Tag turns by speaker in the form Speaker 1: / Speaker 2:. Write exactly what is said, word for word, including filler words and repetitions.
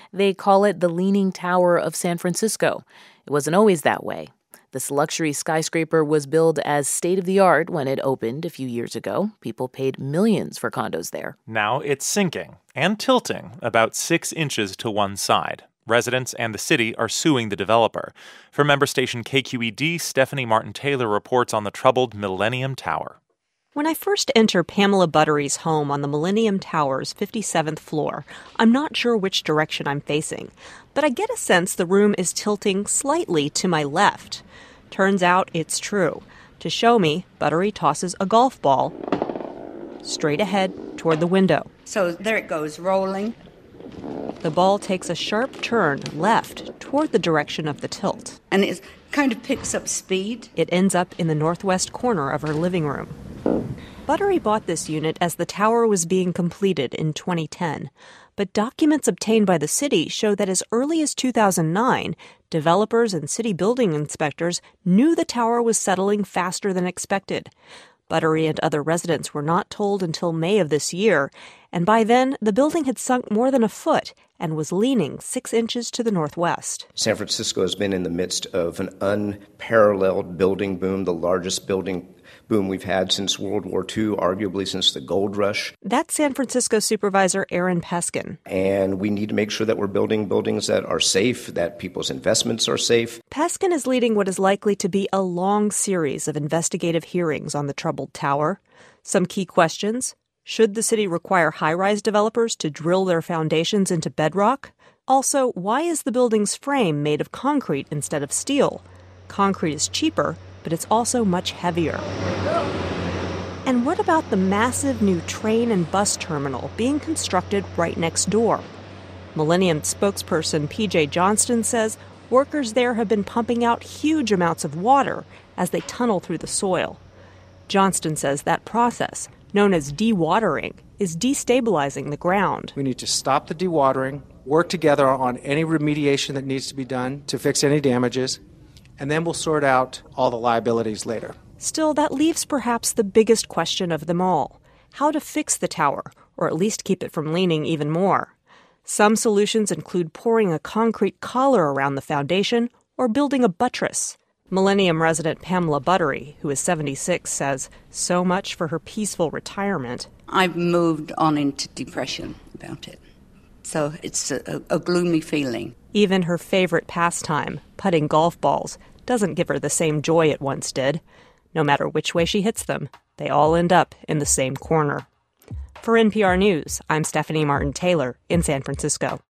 Speaker 1: They call it the Leaning Tower of San Francisco. It wasn't always that way. This luxury skyscraper was billed as state-of-the-art when it opened a few years ago. People paid millions for condos there.
Speaker 2: Now it's sinking and tilting about six inches to one side. Residents and the city are suing the developer. For member station K Q E D, Stephanie Martin-Taylor reports on the troubled Millennium Tower.
Speaker 3: When I first enter Pamela Buttery's home on the Millennium Tower's fifty-seventh floor, I'm not sure which direction I'm facing, but I get a sense the room is tilting slightly to my left. Turns out it's true. To show me, Buttery tosses a golf ball straight ahead toward the window.
Speaker 4: So there it goes, rolling.
Speaker 3: The ball takes a sharp turn left toward the direction of the tilt.
Speaker 4: And it kind of picks up speed.
Speaker 3: It ends up in the northwest corner of her living room. Buttery bought this unit as the tower was being completed in twenty ten. But documents obtained by the city show that as early as two thousand nine, developers and city building inspectors knew the tower was settling faster than expected. Buttery and other residents were not told until May of this year, and by then, the building had sunk more than a foot and was leaning six inches to the northwest.
Speaker 5: San Francisco has been in the midst of an unparalleled building boom, the largest building boom we've had since World War Two, arguably since the gold rush.
Speaker 3: That's San Francisco Supervisor Aaron Peskin.
Speaker 5: And we need to make sure that we're building buildings that are safe, that people's investments are safe.
Speaker 3: Peskin is leading what is likely to be a long series of investigative hearings on the troubled tower. Some key questions. Should the city require high-rise developers to drill their foundations into bedrock? Also, why is the building's frame made of concrete instead of steel? Concrete is cheaper, but it's also much heavier. And what about the massive new train and bus terminal being constructed right next door? Millennium spokesperson P J Johnston says workers there have been pumping out huge amounts of water as they tunnel through the soil. Johnston says that process, known as dewatering, is destabilizing the ground.
Speaker 6: We need to stop the dewatering, work together on any remediation that needs to be done to fix any damages, and then we'll sort out all the liabilities later.
Speaker 3: Still, that leaves perhaps the biggest question of them all: how to fix the tower, or at least keep it from leaning even more. Some solutions include pouring a concrete collar around the foundation or building a buttress. Millennium resident Pamela Buttery, who is seventy-six, says so much for her peaceful retirement.
Speaker 4: I've moved on into depression about it. So it's a, a gloomy feeling.
Speaker 3: Even her favorite pastime, putting golf balls, doesn't give her the same joy it once did. No matter which way she hits them, they all end up in the same corner. For N P R News, I'm Stephanie Martin-Taylor in San Francisco.